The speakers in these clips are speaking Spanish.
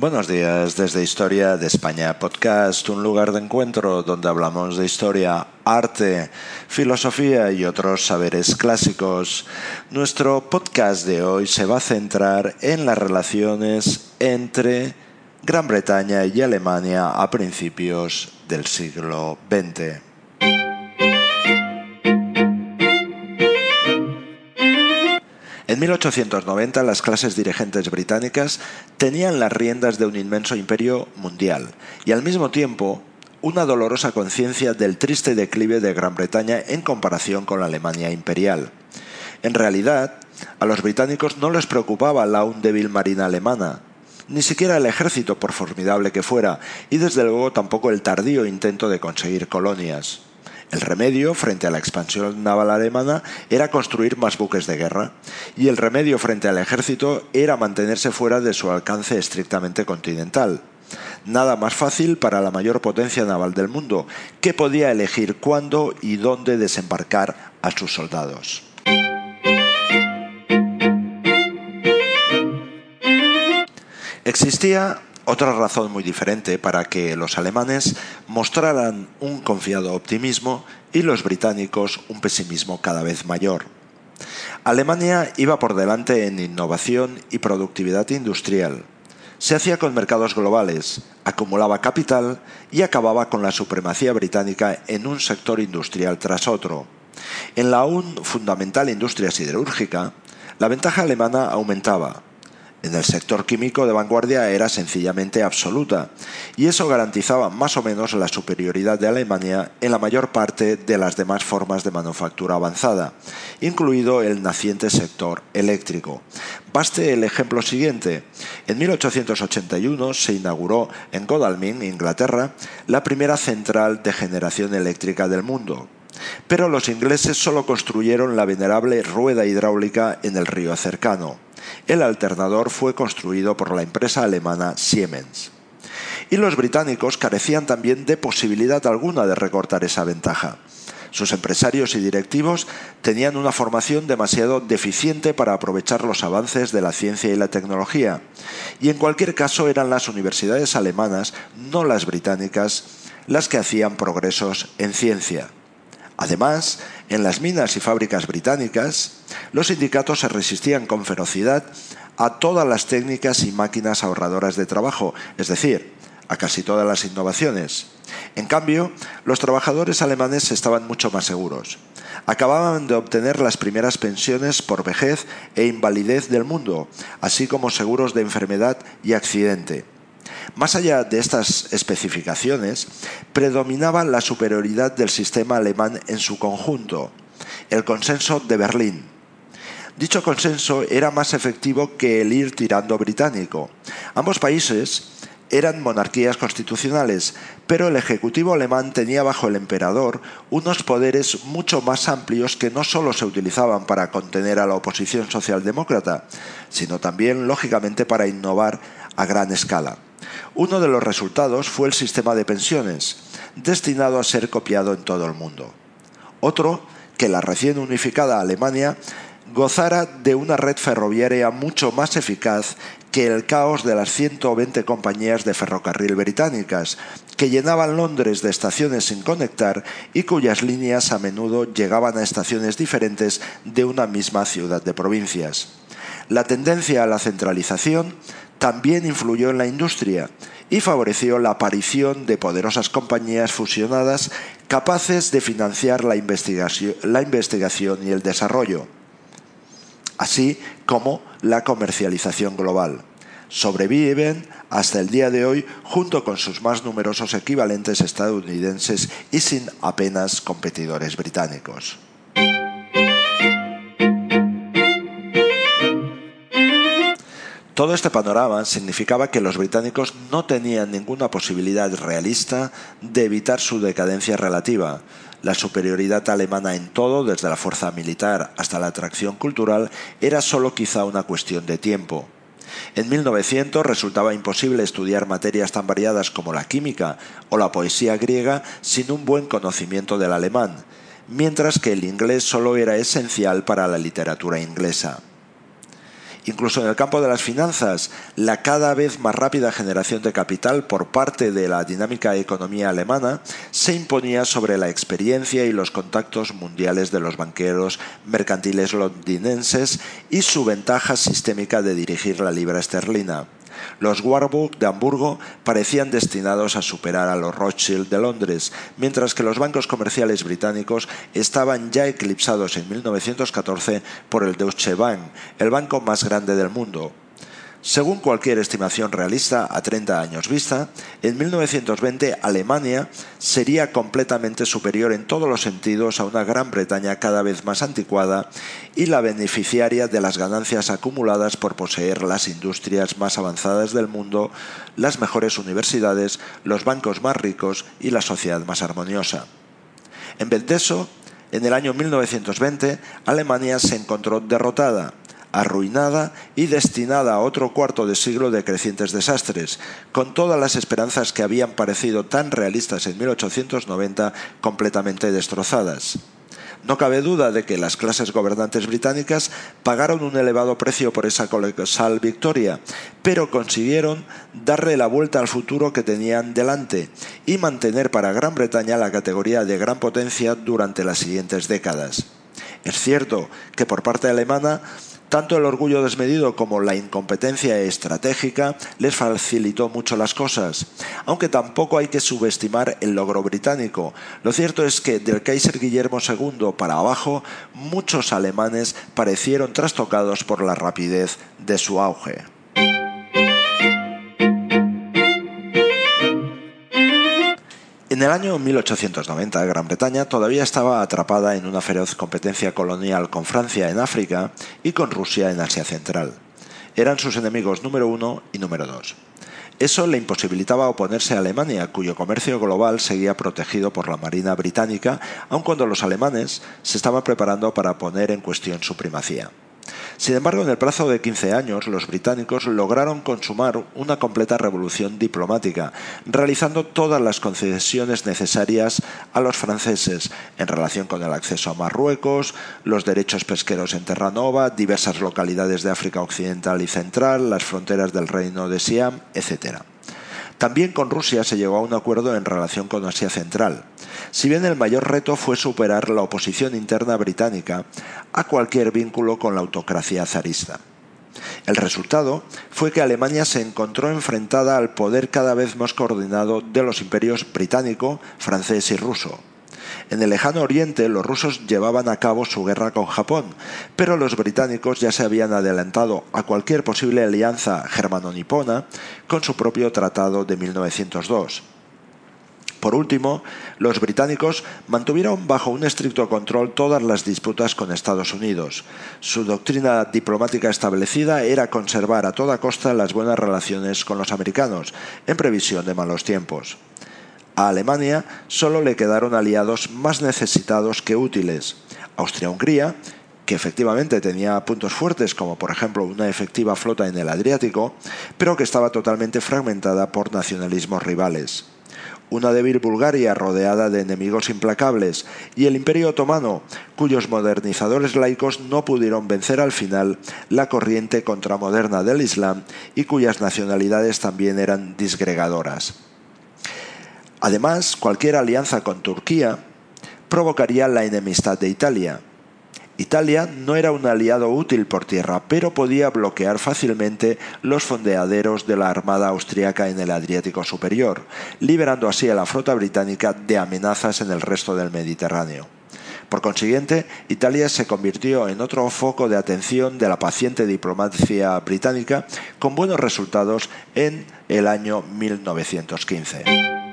Buenos días desde Historia de España Podcast, un lugar de encuentro donde hablamos de historia, arte, filosofía y otros saberes clásicos. Nuestro podcast de hoy se va a centrar en las relaciones entre Gran Bretaña y Alemania a principios del siglo XX. En 1890 las clases dirigentes británicas tenían las riendas de un inmenso imperio mundial y al mismo tiempo una dolorosa conciencia del triste declive de Gran Bretaña en comparación con la Alemania imperial. En realidad, a los británicos no les preocupaba la aún débil marina alemana, ni siquiera el ejército por formidable que fuera, y desde luego tampoco el tardío intento de conseguir colonias. El remedio frente a la expansión naval alemana era construir más buques de guerra, y el remedio frente al ejército era mantenerse fuera de su alcance estrictamente continental. Nada más fácil para la mayor potencia naval del mundo, que podía elegir cuándo y dónde desembarcar a sus soldados. Existía otra razón muy diferente para que los alemanes mostraran un confiado optimismo y los británicos un pesimismo cada vez mayor. Alemania iba por delante en innovación y productividad industrial. Se hacía con mercados globales, acumulaba capital y acababa con la supremacía británica en un sector industrial tras otro. En la aún fundamental industria siderúrgica, la ventaja alemana aumentaba. En el sector químico de vanguardia era sencillamente absoluta, y eso garantizaba más o menos la superioridad de Alemania en la mayor parte de las demás formas de manufactura avanzada, incluido el naciente sector eléctrico. Baste el ejemplo siguiente. En 1881 se inauguró en Godalming, Inglaterra, la primera central de generación eléctrica del mundo. Pero los ingleses solo construyeron la venerable rueda hidráulica en el río cercano. El alternador fue construido por la empresa alemana Siemens. Y los británicos carecían también de posibilidad alguna de recortar esa ventaja. Sus empresarios y directivos tenían una formación demasiado deficiente para aprovechar los avances de la ciencia y la tecnología, y en cualquier caso eran las universidades alemanas, no las británicas, las que hacían progresos en ciencia. Además, en las minas y fábricas británicas, los sindicatos se resistían con ferocidad a todas las técnicas y máquinas ahorradoras de trabajo, es decir, a casi todas las innovaciones. En cambio, los trabajadores alemanes estaban mucho más seguros. Acababan de obtener las primeras pensiones por vejez e invalidez del mundo, así como seguros de enfermedad y accidente. Más allá de estas especificaciones, predominaba la superioridad del sistema alemán en su conjunto, el consenso de Berlín. Dicho consenso era más efectivo que el ir tirando británico. Ambos países eran monarquías constitucionales, pero el ejecutivo alemán tenía bajo el emperador unos poderes mucho más amplios que no solo se utilizaban para contener a la oposición socialdemócrata, sino también, lógicamente, para innovar a gran escala. Uno de los resultados fue el sistema de pensiones, destinado a ser copiado en todo el mundo. Otro, que la recién unificada Alemania gozara de una red ferroviaria mucho más eficaz que el caos de las 120 compañías de ferrocarril británicas, que llenaban Londres de estaciones sin conectar y cuyas líneas a menudo llegaban a estaciones diferentes de una misma ciudad de provincias. La tendencia a la centralización también influyó en la industria y favoreció la aparición de poderosas compañías fusionadas capaces de financiar la investigación y el desarrollo, así como la comercialización global. Sobreviven hasta el día de hoy junto con sus más numerosos equivalentes estadounidenses y sin apenas competidores británicos. Todo este panorama significaba que los británicos no tenían ninguna posibilidad realista de evitar su decadencia relativa. La superioridad alemana en todo, desde la fuerza militar hasta la atracción cultural, era solo quizá una cuestión de tiempo. En 1900 resultaba imposible estudiar materias tan variadas como la química o la poesía griega sin un buen conocimiento del alemán, mientras que el inglés solo era esencial para la literatura inglesa. Incluso en el campo de las finanzas, la cada vez más rápida generación de capital por parte de la dinámica economía alemana se imponía sobre la experiencia y los contactos mundiales de los banqueros mercantiles londinenses y su ventaja sistémica de dirigir la libra esterlina. Los Warburg de Hamburgo parecían destinados a superar a los Rothschild de Londres, mientras que los bancos comerciales británicos estaban ya eclipsados en 1914 por el Deutsche Bank, el banco más grande del mundo. Según cualquier estimación realista a 30 años vista, en 1920 Alemania sería completamente superior en todos los sentidos a una Gran Bretaña cada vez más anticuada y la beneficiaria de las ganancias acumuladas por poseer las industrias más avanzadas del mundo, las mejores universidades, los bancos más ricos y la sociedad más armoniosa. En vez de eso, en el año 1920, Alemania se encontró derrotada, arruinada y destinada a otro cuarto de siglo de crecientes desastres, con todas las esperanzas que habían parecido tan realistas en 1890 completamente destrozadas. No cabe duda de que las clases gobernantes británicas pagaron un elevado precio por esa colosal victoria, pero consiguieron darle la vuelta al futuro que tenían delante y mantener para Gran Bretaña la categoría de gran potencia durante las siguientes décadas. Es cierto que por parte alemana, tanto el orgullo desmedido como la incompetencia estratégica les facilitó mucho las cosas, aunque tampoco hay que subestimar el logro británico. Lo cierto es que del Kaiser Guillermo II para abajo, muchos alemanes parecieron trastocados por la rapidez de su auge. En el año 1890, Gran Bretaña todavía estaba atrapada en una feroz competencia colonial con Francia en África y con Rusia en Asia Central. Eran sus enemigos número 1 y número 2. Eso le imposibilitaba oponerse a Alemania, cuyo comercio global seguía protegido por la Marina británica, aun cuando los alemanes se estaban preparando para poner en cuestión su primacía. Sin embargo, en el plazo de 15 años, los británicos lograron consumar una completa revolución diplomática, realizando todas las concesiones necesarias a los franceses en relación con el acceso a Marruecos, los derechos pesqueros en Terra Nova, diversas localidades de África Occidental y Central, las fronteras del Reino de Siam, etc. También con Rusia se llegó a un acuerdo en relación con Asia Central. Si bien el mayor reto fue superar la oposición interna británica a cualquier vínculo con la autocracia zarista. El resultado fue que Alemania se encontró enfrentada al poder cada vez más coordinado de los imperios británico, francés y ruso. En el lejano oriente los rusos llevaban a cabo su guerra con Japón, pero los británicos ya se habían adelantado a cualquier posible alianza germano-nipona con su propio tratado de 1902. Por último, los británicos mantuvieron bajo un estricto control todas las disputas con Estados Unidos. Su doctrina diplomática establecida era conservar a toda costa las buenas relaciones con los americanos, en previsión de malos tiempos. A Alemania solo le quedaron aliados más necesitados que útiles. Austria-Hungría, que efectivamente tenía puntos fuertes como por ejemplo una efectiva flota en el Adriático, pero que estaba totalmente fragmentada por nacionalismos rivales. Una débil Bulgaria rodeada de enemigos implacables y el Imperio Otomano, cuyos modernizadores laicos no pudieron vencer al final la corriente contramoderna del Islam y cuyas nacionalidades también eran disgregadoras. Además, cualquier alianza con Turquía provocaría la enemistad de Italia. Italia no era un aliado útil por tierra, pero podía bloquear fácilmente los fondeaderos de la armada austríaca en el Adriático superior, liberando así a la flota británica de amenazas en el resto del Mediterráneo. Por consiguiente, Italia se convirtió en otro foco de atención de la paciente diplomacia británica, con buenos resultados en el año 1915.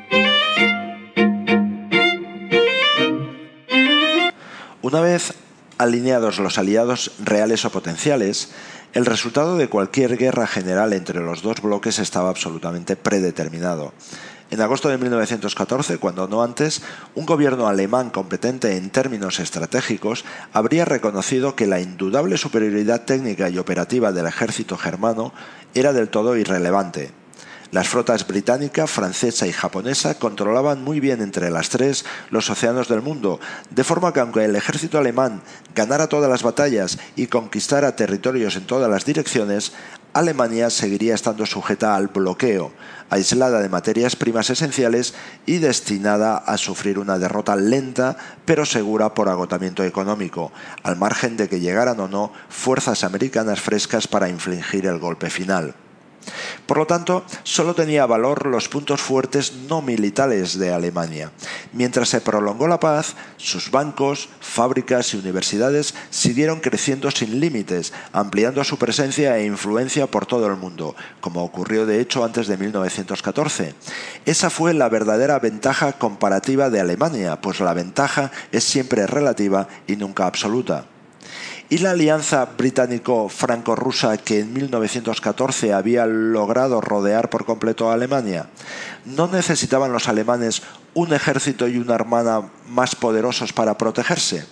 Una vez alineados los aliados reales o potenciales, el resultado de cualquier guerra general entre los dos bloques estaba absolutamente predeterminado. En agosto de 1914, cuando no antes, un gobierno alemán competente en términos estratégicos habría reconocido que la indudable superioridad técnica y operativa del ejército germano era del todo irrelevante. Las flotas británica, francesa y japonesa controlaban muy bien entre las tres los océanos del mundo, de forma que aunque el ejército alemán ganara todas las batallas y conquistara territorios en todas las direcciones, Alemania seguiría estando sujeta al bloqueo, aislada de materias primas esenciales y destinada a sufrir una derrota lenta pero segura por agotamiento económico, al margen de que llegaran o no fuerzas americanas frescas para infligir el golpe final. Por lo tanto, solo tenía valor los puntos fuertes no militares de Alemania. Mientras se prolongó la paz, sus bancos, fábricas y universidades siguieron creciendo sin límites, ampliando su presencia e influencia por todo el mundo, como ocurrió de hecho antes de 1914. Esa fue la verdadera ventaja comparativa de Alemania, pues la ventaja es siempre relativa y nunca absoluta. ¿Y la alianza británico-franco-rusa que en 1914 había logrado rodear por completo a Alemania? ¿No necesitaban los alemanes un ejército y una armada más poderosos para protegerse?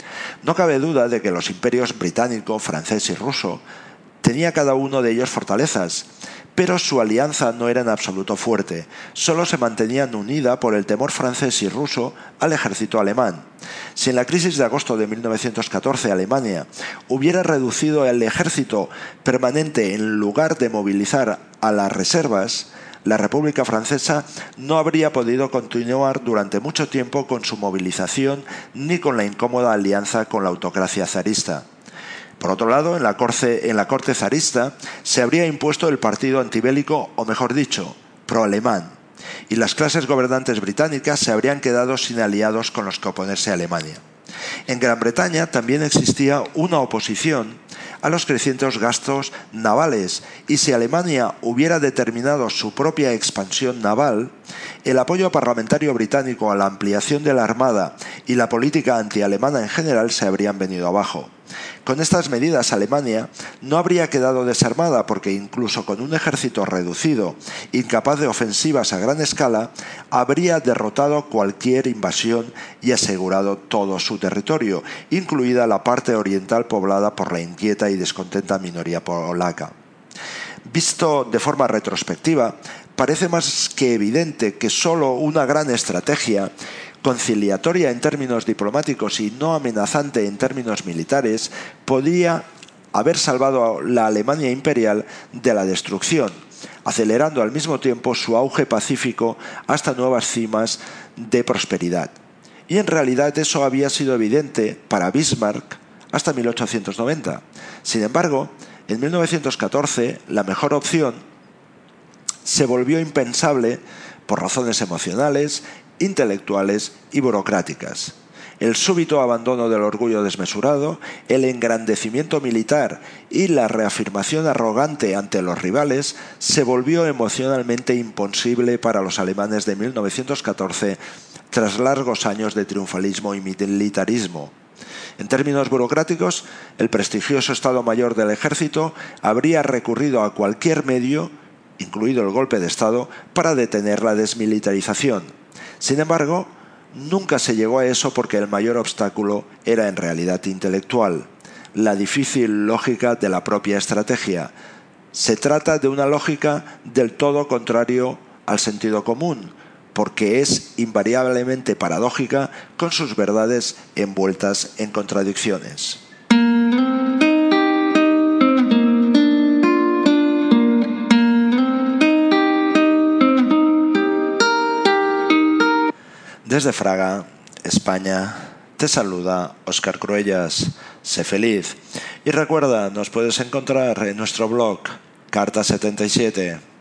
No cabe duda de que los imperios británico, francés y ruso tenía cada uno de ellos fortalezas, pero su alianza no era en absoluto fuerte, solo se mantenían unida por el temor francés y ruso al ejército alemán. Si en la crisis de agosto de 1914 Alemania hubiera reducido el ejército permanente en lugar de movilizar a las reservas, la República Francesa no habría podido continuar durante mucho tiempo con su movilización ni con la incómoda alianza con la autocracia zarista. Por otro lado, en la corte zarista se habría impuesto el partido antibélico, o mejor dicho, pro-alemán, y las clases gobernantes británicas se habrían quedado sin aliados con los que oponerse a Alemania. En Gran Bretaña también existía una oposición a los crecientes gastos navales, y si Alemania hubiera determinado su propia expansión naval, el apoyo parlamentario británico a la ampliación de la Armada y la política antialemana en general se habrían venido abajo. Con estas medidas Alemania no habría quedado desarmada porque incluso con un ejército reducido, incapaz de ofensivas a gran escala, habría derrotado cualquier invasión y asegurado todo su territorio, incluida la parte oriental poblada por la inquieta y descontenta minoría polaca. Visto de forma retrospectiva, parece más que evidente que solo una gran estrategia conciliatoria en términos diplomáticos y no amenazante en términos militares, podía haber salvado a la Alemania imperial de la destrucción, acelerando al mismo tiempo su auge pacífico hasta nuevas cimas de prosperidad. Y en realidad eso había sido evidente para Bismarck hasta 1890. Sin embargo, en 1914 la mejor opción se volvió impensable por razones emocionales, intelectuales y burocráticas. El súbito abandono del orgullo desmesurado, el engrandecimiento militar y la reafirmación arrogante ante los rivales se volvió emocionalmente imposible para los alemanes de 1914 tras largos años de triunfalismo y militarismo. En términos burocráticos, el prestigioso Estado Mayor del Ejército habría recurrido a cualquier medio, incluido el golpe de Estado, para detener la desmilitarización. Sin embargo, nunca se llegó a eso porque el mayor obstáculo era en realidad intelectual, la difícil lógica de la propia estrategia. Se trata de una lógica del todo contrario al sentido común, porque es invariablemente paradójica con sus verdades envueltas en contradicciones. Desde Fraga, España, te saluda Óscar Cruellas. Sé feliz. Y recuerda, nos puedes encontrar en nuestro blog Carta 77.